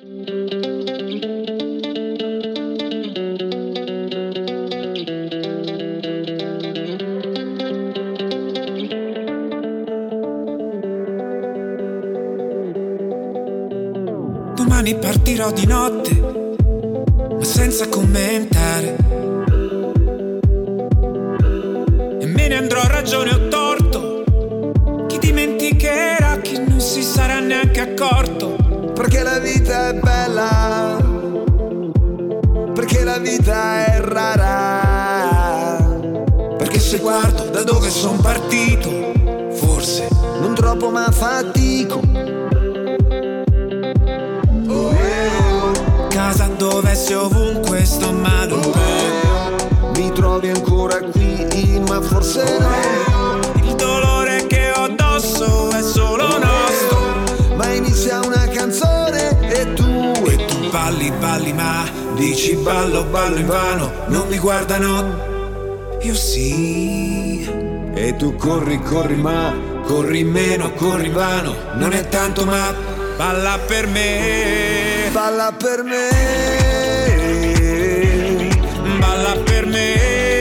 Domani partirò di notte, ma senza commentare, e me ne andrò, ragione o torto. Chi dimenticherà, chi non si sarà neanche accorto. Perché la vita è bella, perché la vita è rara, perché se guardo da dove son partito, forse non troppo ma fatico. Casa dove sei ovunque sto male un po'. Mi trovi ancora qui, ma forse no. Il dolore che ho addosso è solo nostro. Ma inizia una canzone e tu balli, balli, ma dici ballo, ballo invano. Non mi guardano, io sì. E tu corri, corri, ma corri meno, corri invano. Non è tanto, ma balla per me. Balla per me. Balla per me.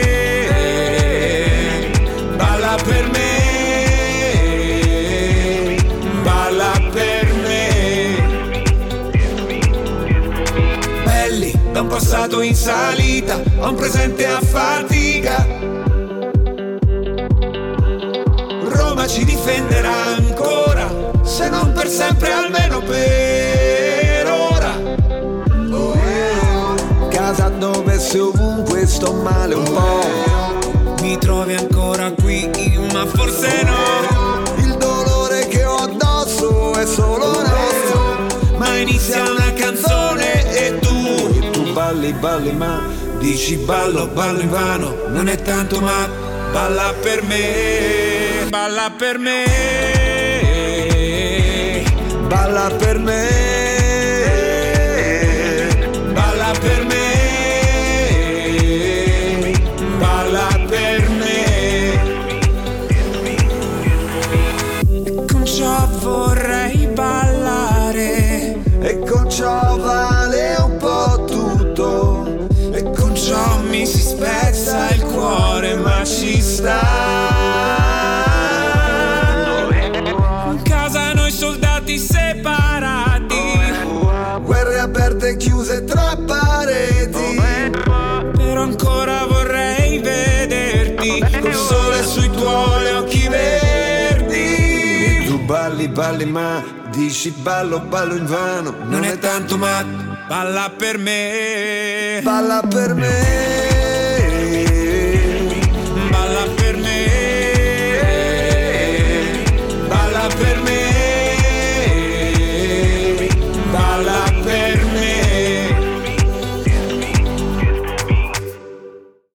Balla per me. Balla per me. Belli da un passato in salita a un presente a fatica. Roma ci difenderà ancora, se non per sempre almeno per ora. Casa dove sei ovunque sto male un po'. Mi trovi ancora qui, ma forse no. Il dolore che ho addosso è solo nostro. Ma inizia una canzone e tu balli, balli, ma dici ballo, ballo invano. Non è tanto, ma balla per me. Balla per me. Balla per me. Balla per me. Balla per me. E con ciò vorrei ballare, e con ciò vale un po' tutto, e con ciò mi si spezza il cuore, ma ci sta. In casa noi soldati separati, guerre aperte e chiuse tra pareti. Però ancora vorrei vederti, col sole sui tuoi occhi verdi. E tu balli, balli, ma dici ballo, ballo invano. Non è tanto, ma balla per me. Balla per me.